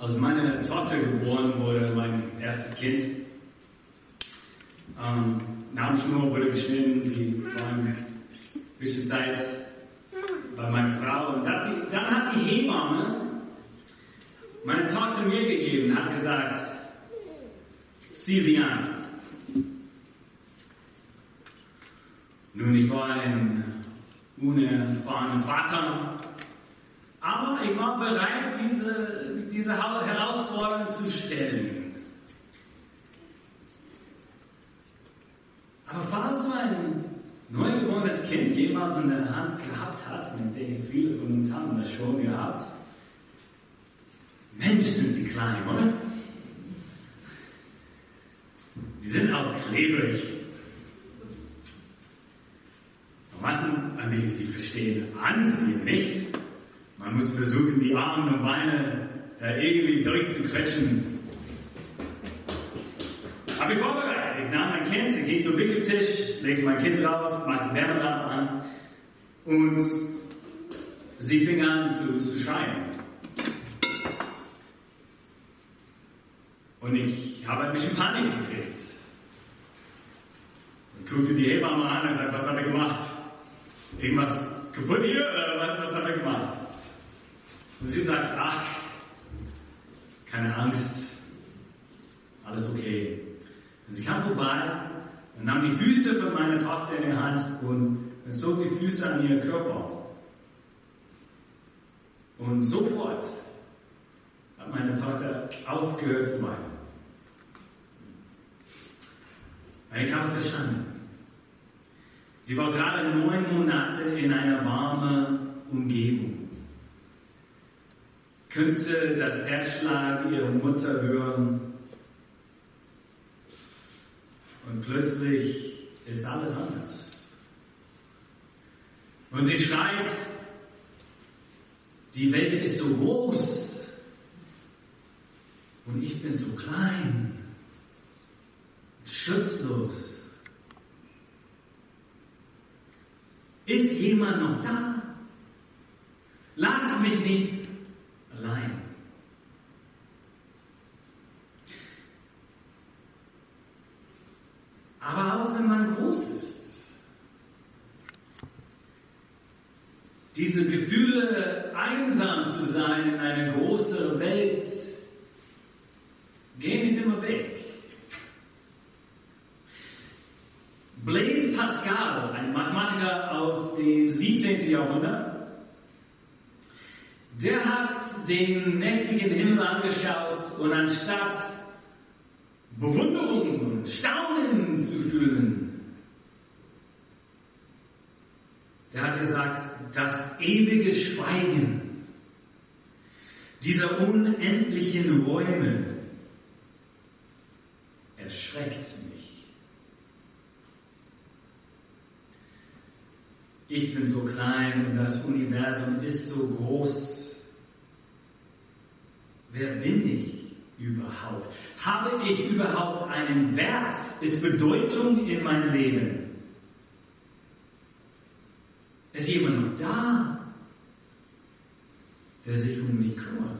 als meine Tochter geboren wurde, mein erstes Kind, Namenschnur wurde geschnitten, sie war ein bisschen Zeit bei meiner Frau. Und dann hat die Hebamme meine Tochter mir gegeben und hat gesagt, sieh sie an. Nun, ich war ein unerfahrener Vater, aber ich war bereit, diese Herausforderung zu stellen. Aber falls du ein neugeborenes Kind jemals in der Hand gehabt hast, mit denen viele von uns haben das schon gehabt, Mensch, sind sie klein, oder? Die sind auch klebrig. Was an die sie verstehen, anziehen, nicht? Man muss versuchen, die Arme und Beine da irgendwie durchzuquetschen. Aber ich war bereit. Ich nahm mein Kind, ich ging zum Wickeltisch, legte mein Kind drauf, machte die Wärmelampy an und sie fing an zu schreien. Und ich habe ein bisschen Panik gekriegt. Und guckte die Hebamme an und sagte, was hat er gemacht? Irgendwas kaputt hier? Oder was hat er gemacht? Und sie sagt, ach, keine Angst, alles okay. Und sie kam vorbei und nahm die Füße von meiner Tochter in die Hand und zog die Füße an ihren Körper. Und sofort hat meine Tochter aufgehört zu weinen. Ich habe verstanden. Sie war gerade 9 Monate in einer warmen Umgebung. Könnte das Herzschlag ihrer Mutter hören. Und plötzlich ist alles anders. Und sie schreit, die Welt ist so groß. Und ich bin so klein. Schutzlos. Ist jemand noch da? Lass mich nicht allein. Aber auch wenn man groß ist, diese Gefühle, einsam zu sein in einer großen Welt, gehen nicht immer weg. Blaise Pascal, ein Mathematiker aus dem 17. Jahrhundert, der hat den nächtigen Himmel angeschaut und anstatt Bewunderung und Staunen zu fühlen, der hat gesagt, das ewige Schweigen dieser unendlichen Räume erschreckt mich. Ich bin so klein und das Universum ist so groß. Wer bin ich überhaupt? Habe ich überhaupt einen Wert? Ist Bedeutung in meinem Leben? Ist jemand noch da, der sich um mich kümmert?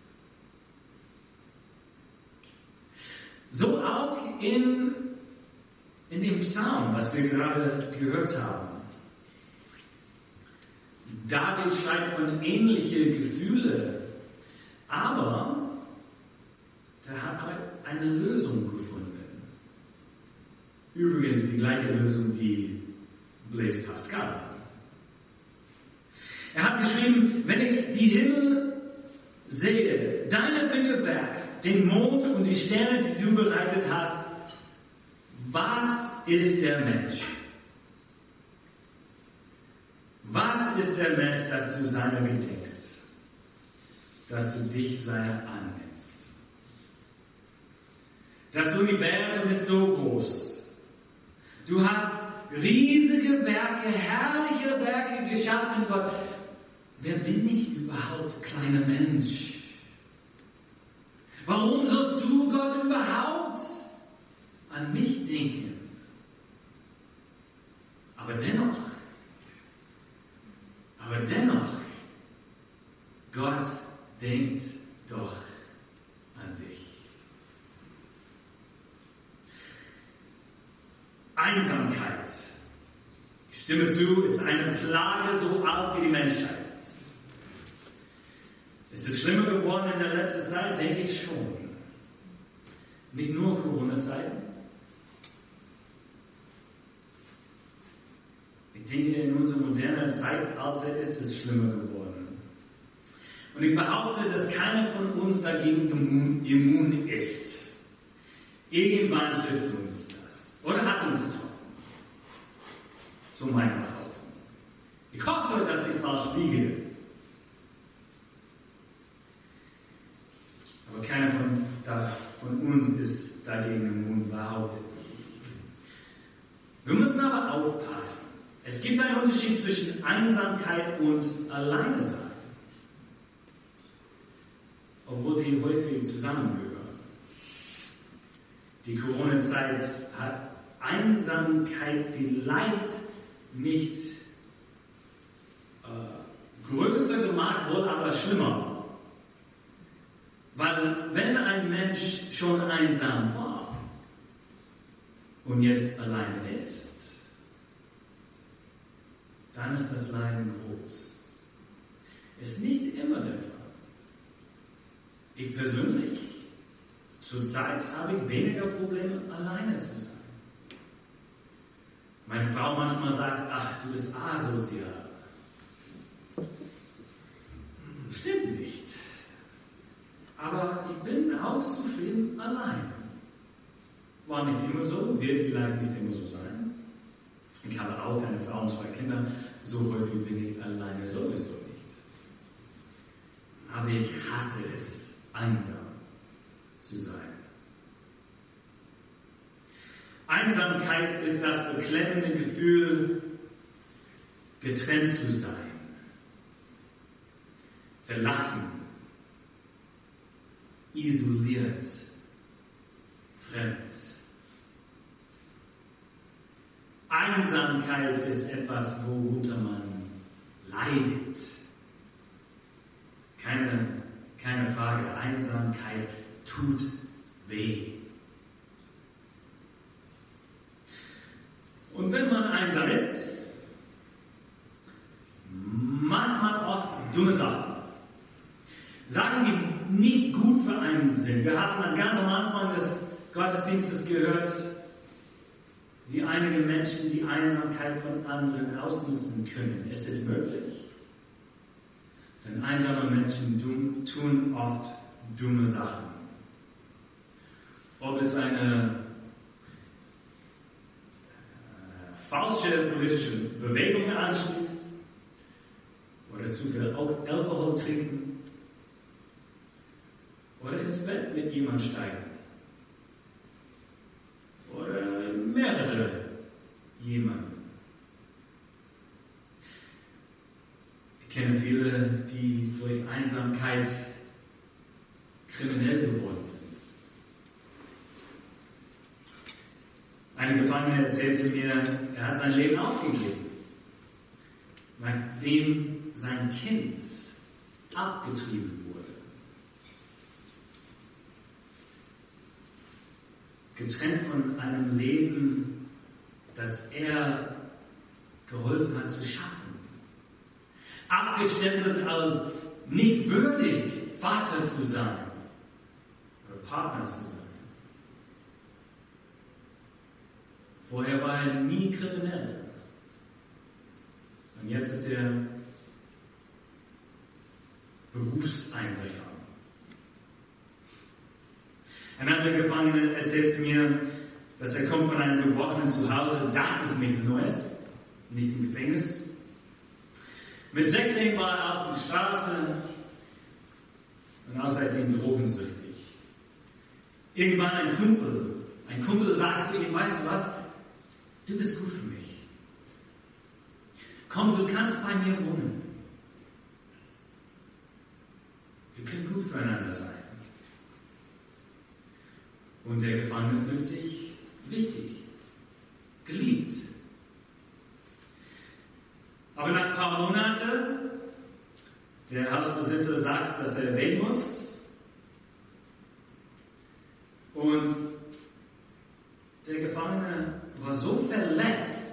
So auch in dem Psalm, was wir gerade gehört haben. David schreibt von ähnlichen Gefühlen, aber er hat eine Lösung gefunden. Übrigens die gleiche Lösung wie Blaise Pascal. Er hat geschrieben, wenn ich die Himmel sehe, deine Fingerwerk, den Mond und die Sterne, die du bereitet hast, was ist der Mensch? Was ist der Mensch, dass du seiner gedenkst? Dass du dich seiner annimmst? Das Universum ist so groß. Du hast riesige Werke, herrliche Werke geschaffen, Gott. Wer bin ich überhaupt, kleiner Mensch? Warum sollst du, Gott, überhaupt an mich denken? Aber dennoch, Gott denkt doch Menschheit. Ich stimme zu, ist eine Plage so alt wie die Menschheit. Ist es schlimmer geworden in der letzten Zeit? Denke ich schon. Nicht nur Corona-Zeiten. Ich denke, in unserem modernen Zeitalter ist es schlimmer geworden. Und ich behaupte, dass keiner von uns dagegen immun ist. Irgendwann trifft uns das. Oder hat uns getroffen. So meine Behauptung. Ich hoffe, dass ich falsch liege. Aber keiner von uns ist dagegen immun, behauptet. Wir müssen aber aufpassen. Es gibt einen Unterschied zwischen Einsamkeit und Alleinesein. Obwohl die häufig zusammengehören. Die Corona-Zeit hat Einsamkeit vielleicht nicht größer gemacht, wohl aber schlimmer. Weil wenn ein Mensch schon einsam war und jetzt allein ist, dann ist das Leiden groß. Ist nicht immer der Fall. Ich persönlich, zurzeit habe ich weniger Probleme, alleine zu sein. Meine Frau manchmal sagt, ach, du bist asozial. Stimmt nicht. Aber ich bin auch zufrieden allein. War nicht immer so, wird vielleicht nicht immer so sein. Ich habe auch eine Frau und 2 Kinder. So häufig bin ich alleine sowieso nicht. Aber ich hasse es, einsam zu sein. Einsamkeit ist das beklemmende Gefühl, getrennt zu sein, verlassen, isoliert, fremd. Einsamkeit ist etwas, worunter man leidet. Keine Frage, Einsamkeit tut weh. Und wenn man einsam ist, macht man oft dumme Sachen. Sachen, die nicht gut für einen sind. Wir hatten ganz am Anfang des Gottesdienstes gehört, wie einige Menschen die Einsamkeit von anderen ausnutzen können. Ist es möglich? Denn einsame Menschen tun oft dumme Sachen. Ob es eine falsche politische Bewegung anschließt oder zu viel Alkohol trinken oder ins Bett mit jemand steigen oder mehrere jemanden. Ich kenne viele, die durch Einsamkeit kriminell geworden sind. Ein Gefangener erzählte mir, er hat sein Leben aufgegeben, nachdem sein Kind abgetrieben wurde. Getrennt von einem Leben, das er geholfen hat zu schaffen. Abgestempelt als nicht würdig, Vater zu sein oder Partner zu sein. Vorher war er nie kriminell. Und jetzt ist er Berufseinbrecher. Ein anderer Gefangener erzählt mir, dass er kommt von einem gebrochenen Zuhause. Das ist nichts Neues, nicht im Gefängnis. Mit 16 war er auf die Straße und außerdem drogensüchtig. Irgendwann ein Kumpel sagt zu ihm, weißt du was? Du bist gut für mich. Komm, du kannst bei mir wohnen. Wir können gut füreinander sein. Und der Gefangene fühlt sich wichtig, geliebt. Aber nach ein paar Monaten, der Hausbesitzer sagt, dass er weg muss. Und der Gefangene war so verletzt,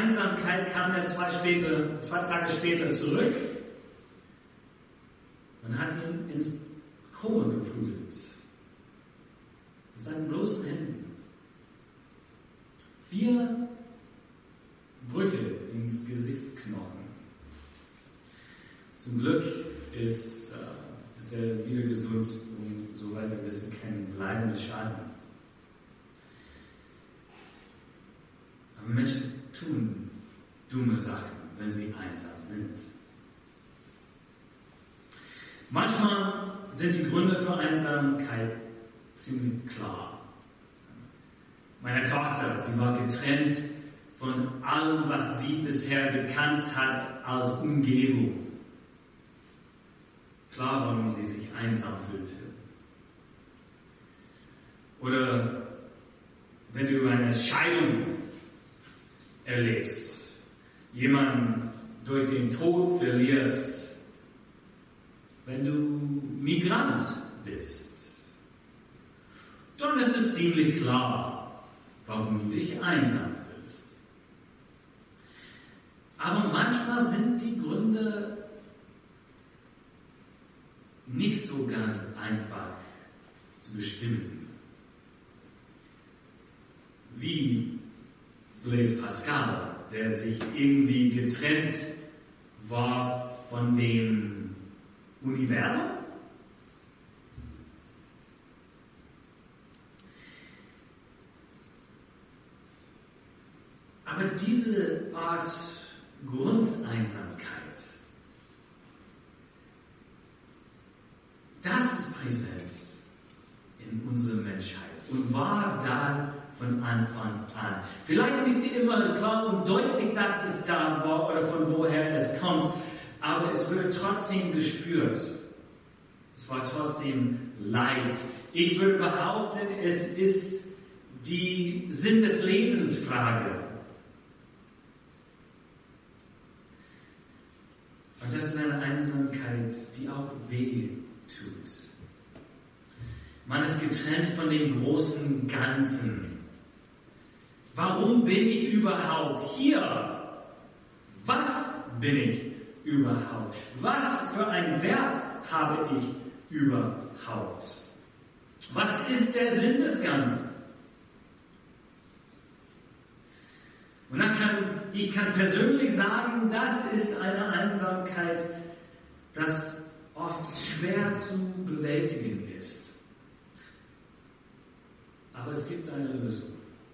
Einsamkeit kam er 2 Tage später zurück und hat ihn ins Koma geprügelt. Mit seinen bloßen Händen. 4 Brüche ins Gesichtsknochen. Zum Glück ist er wieder gesund und soweit wir wissen, kein bleibender Schaden. Aber Menschen tun dumme Sachen, wenn sie einsam sind. Manchmal sind die Gründe für Einsamkeit ziemlich klar. Meine Tochter, sie war getrennt von allem, was sie bisher gekannt hat als Umgebung. Klar, warum sie sich einsam fühlte. Oder wenn du eine Scheidung erlebst, jemanden durch den Tod verlierst, wenn du Migrant bist, dann ist es ziemlich klar, warum du dich einsam fühlst. Aber manchmal sind die Gründe nicht so ganz einfach zu bestimmen. Wie Blaise Pascal, der sich irgendwie getrennt war von dem Universum. Aber diese Art Grundeinsamkeit, das ist präsent in unserer Menschheit und war da von Anfang an. Vielleicht nicht immer klar und deutlich, dass es da war oder von woher es kommt, aber es wird trotzdem gespürt. Es war trotzdem Leid. Ich würde behaupten, es ist die Sinn des Lebens Frage. Und das ist eine Einsamkeit, die auch weh tut. Man ist getrennt von dem großen Ganzen. Warum bin ich überhaupt hier? Was bin ich überhaupt? Was für einen Wert habe ich überhaupt? Was ist der Sinn des Ganzen? Und dann ich kann persönlich sagen, das ist eine Einsamkeit, das oft schwer zu bewältigen ist. Aber es gibt eine Lösung.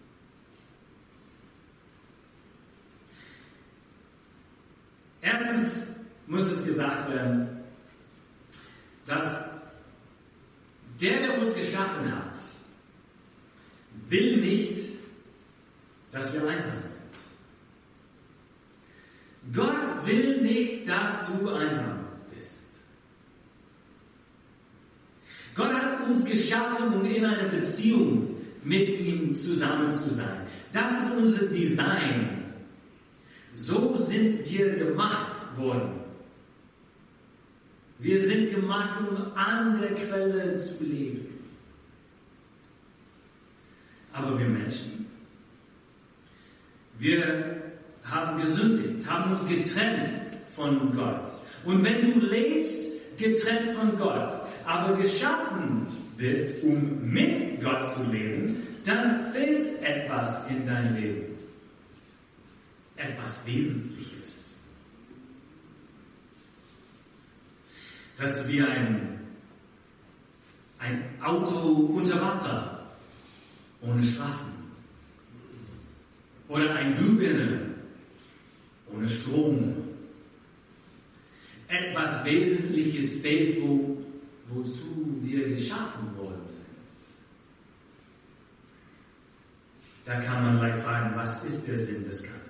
Erstens muss es gesagt werden, dass der uns geschaffen hat, will nicht, dass wir einsam sind. Gott will nicht, dass du einsam bist. Gott hat uns geschaffen, um in einer Beziehung mit ihm zusammen zu sein. Das ist unser Design. So sind wir gemacht worden. Wir sind gemacht, um an der Quelle zu leben. Aber wir Menschen, wir haben gesündigt, haben uns getrennt von Gott. Und wenn du lebst, getrennt von Gott, aber geschaffen bist, um mit Gott zu leben, dann fehlt etwas in dein Leben. Etwas Wesentliches. Das ist wie ein Auto unter Wasser, ohne Straßen. Oder ein Glühbirne, ohne Strom. Etwas Wesentliches fehlt, wozu wir geschaffen worden sind. Da kann man leicht fragen, was ist der Sinn des Ganzen?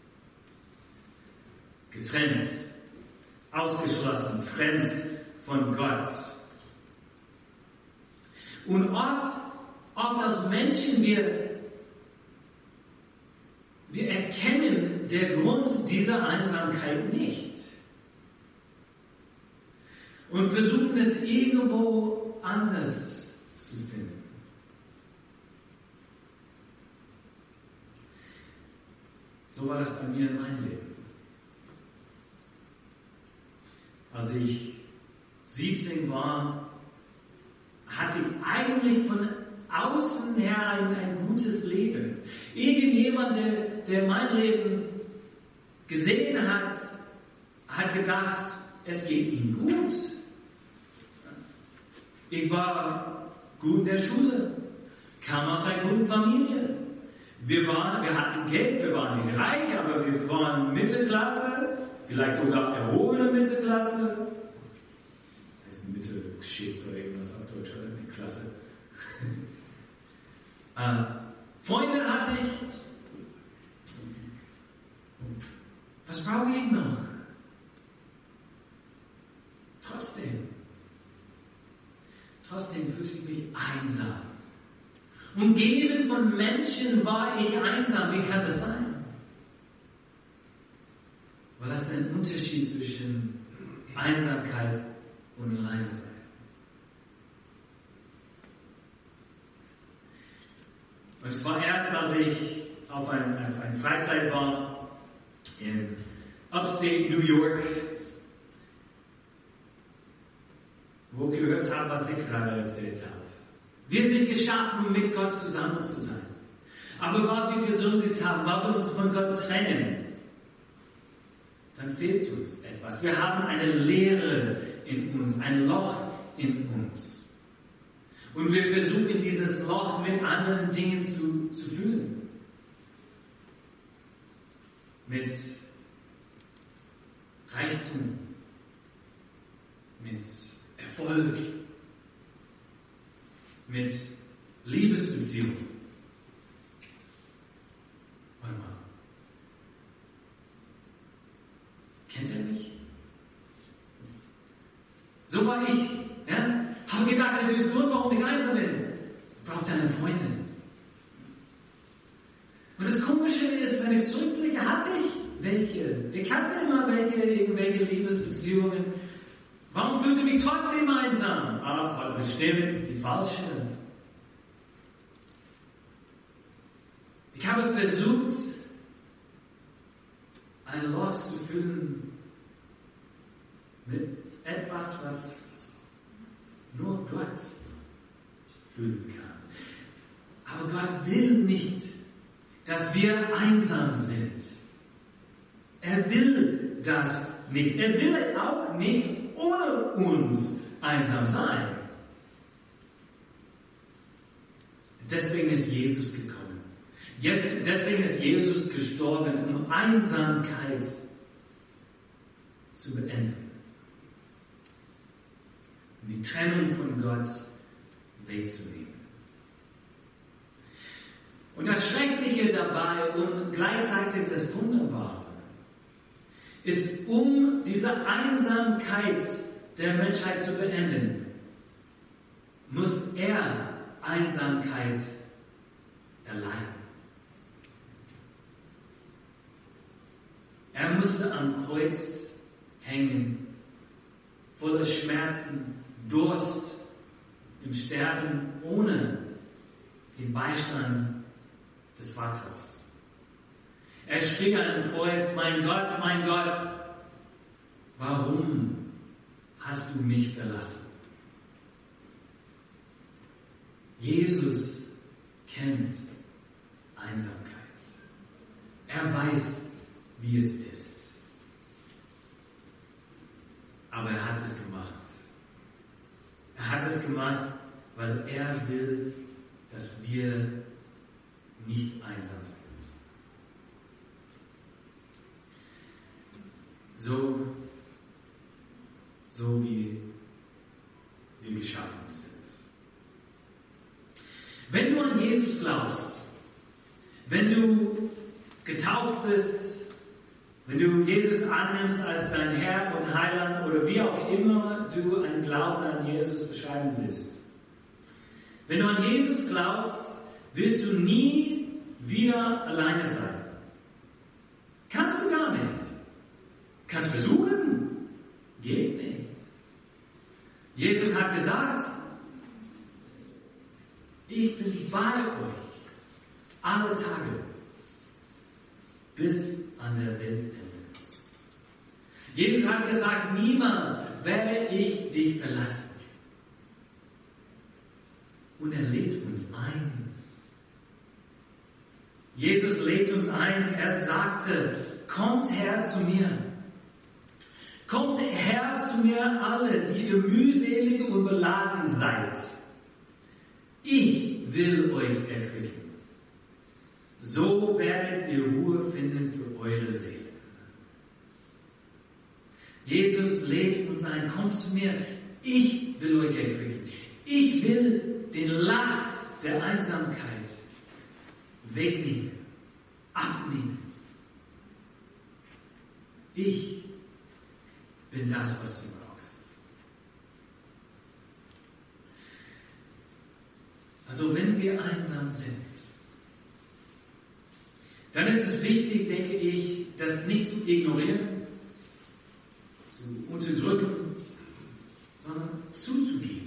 Getrennt, ausgeschlossen, fremd von Gott. Und oft als Menschen, wir erkennen den Grund dieser Einsamkeit nicht. Und versuchen es irgendwo anders zu finden. So war das bei mir in meinem Leben. Als ich 17 war, hatte ich eigentlich von außen her ein gutes Leben. Irgendjemand, der mein Leben gesehen hat, hat gedacht, es geht ihm gut. Ich war gut in der Schule, kam aus einer guten Familie. Wir hatten Geld, wir waren nicht reich, aber wir waren Mittelklasse, vielleicht sogar erhobene Mittelklasse. Das ist Mittelschicht oder irgendwas auf Deutsch, oder? Eine Klasse. Freunde hatte ich. Was brauche ich noch? Trotzdem fühlte ich mich einsam. Umgeben von Menschen war ich einsam. Wie kann das sein? Weil das ist ein Unterschied zwischen Einsamkeit und Alleinsein. Und es war erst, als ich auf eine Freizeit war in Upstate New York, wo ich gehört habe, was ich gerade erzählt habe. Wir sind geschaffen, um mit Gott zusammen zu sein. Aber weil wir gesündigt haben, weil wir uns von Gott trennen, dann fehlt uns etwas. Wir haben eine Leere in uns, ein Loch in uns. Und wir versuchen, dieses Loch mit anderen Dingen zu füllen. Mit Reichtum, mit Erfolg, mit Liebesbeziehungen. Warte mal. Kennt ihr mich? So war ich. Ja? Habe gedacht, der Grund, warum ich einsam bin, braucht eine Freundin. Und das Komische ist, wenn ich zurückblicke, hatte ich welche. Ich hatte immer irgendwelche Liebesbeziehungen. Warum fühlte ich mich trotzdem einsam? Weil bestimmt die falsche. Ich habe versucht, ein Loch zu füllen mit etwas, was nur Gott füllen kann. Aber Gott will nicht, dass wir einsam sind. Er will das nicht. Er will auch nicht ohne uns einsam sein. Deswegen ist Jesus gekommen. Deswegen ist Jesus gestorben, um Einsamkeit zu beenden. Um die Trennung von Gott wegzunehmen. Und das Schreckliche dabei und gleichzeitig das Wunderbare ist, um diese Einsamkeit der Menschheit zu beenden, muss er Einsamkeit erleiden. Er musste am Kreuz hängen, voller Schmerzen, Durst, im Sterben ohne den Beistand des Vaters. Er schrie an dem Kreuz, mein Gott, warum hast du mich verlassen? Jesus kennt Einsamkeit. Er weiß, wie es ist. Aber er hat es gemacht. Er hat es gemacht, weil er will, dass wir nicht einsam sind. So wie wir geschaffen sind. Wenn du an Jesus glaubst, wenn du getauft bist, wenn du Jesus annimmst als dein Herr und Heiland oder wie auch immer du einen Glauben an Jesus beschreiben willst. Wenn du an Jesus glaubst, wirst du nie wieder alleine sein. Kannst du gar nicht. Kannst versuchen? Geht nicht. Jesus hat gesagt, ich bin bei euch alle Tage bis an der Weltende. Jesus hat gesagt, niemals werde ich dich verlassen. Und er lädt uns ein. Jesus lädt uns ein. Er sagte, kommt her zu mir. Kommt her zu mir alle, die ihr mühselig und beladen seid. Ich will euch erquicken. So werdet ihr Ruhe finden für eure Seelen. Jesus lädt uns ein, kommt zu mir, ich will euch erquicken. Ich will den Last der Einsamkeit wegnehmen, abnehmen. Ich bin das, was du brauchst. Also wenn wir einsam sind, dann ist es wichtig, denke ich, das nicht zu ignorieren, zu unterdrücken, sondern zuzugeben.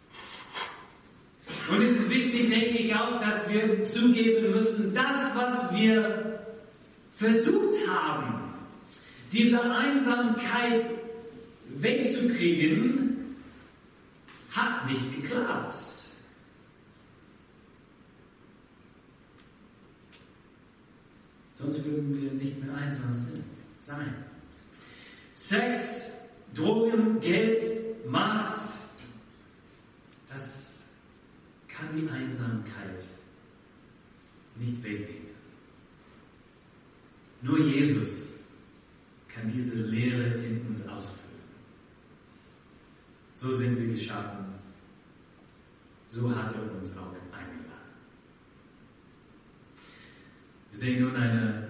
Und es ist wichtig, denke ich auch, dass wir zugeben müssen, das, was wir versucht haben, diese Einsamkeit wegzukriegen, hat nicht geklappt. Sonst würden wir nicht mehr einsam sein. Sex, Drogen, Geld, Macht, das kann die Einsamkeit nicht wegnehmen. Nur Jesus kann diese Lehre in uns ausfüllen. So sind wir geschaffen. So hat er uns auch eingeladen. Wir sehen nun eine